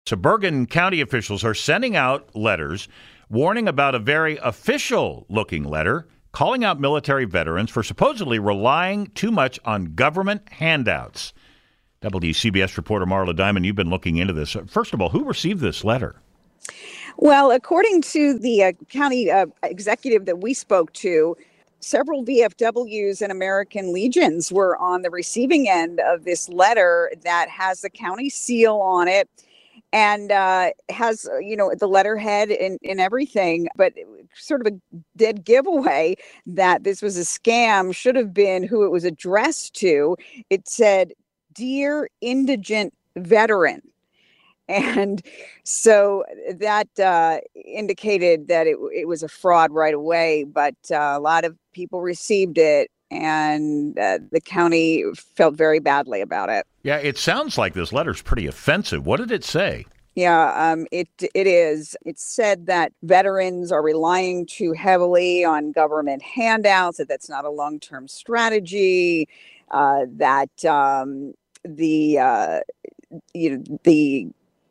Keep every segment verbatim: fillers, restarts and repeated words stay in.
So Bergen County officials are sending out letters warning about a very official-looking letter calling out military veterans for supposedly relying too much on government handouts. W C B S reporter Marla Diamond, you've been looking into this. First of all, who received this letter? Well, according to the uh, county uh, executive that we spoke to, several V F Ws and American Legions were on the receiving end of this letter that has the county seal on it and uh, has, you know, the letterhead and, and everything. But sort of a dead giveaway that this was a scam should have been who it was addressed to. It said, "Dear Indigent Veteran." And so that uh, indicated that it, it was a fraud right away, but uh, a lot of people received it, and uh, the county felt very badly about it. Yeah, it sounds like this letter's pretty offensive. What did it say? Yeah, um, it it is. It said that veterans are relying too heavily on government handouts, that that's not a long-term strategy, uh, that um, the uh, you know the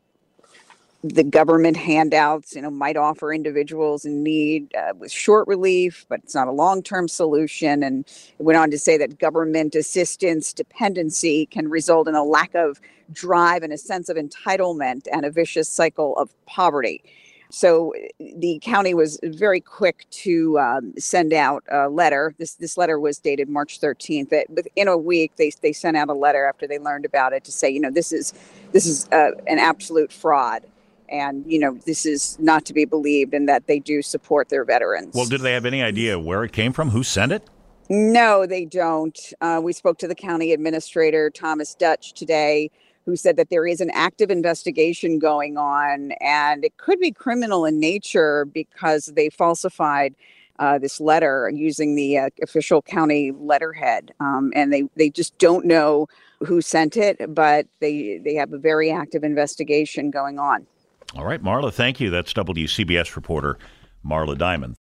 the government handouts, you know, might offer individuals in need uh, with short relief, but it's not a long-term solution. And it went on to say that government assistance dependency can result in a lack of drive and a sense of entitlement and a vicious cycle of poverty. So the county was very quick to um, send out a letter. This this letter was dated March thirteenth. That within a week, they they sent out a letter after they learned about it to say, you know, this is this is uh, an absolute fraud. And, you know, this is not to be believed, and that they do support their veterans. Well, did they have any idea where it came from? Who sent it? No, they don't. Uh, we spoke to the county administrator, Thomas Dutch, today, who said that there is an active investigation going on, and it could be criminal in nature because they falsified uh, this letter using the uh, official county letterhead. Um, and they, they just don't know who sent it, but they, they have a very active investigation going on. All right, Marla, thank you. That's W C B S reporter Marla Diamond.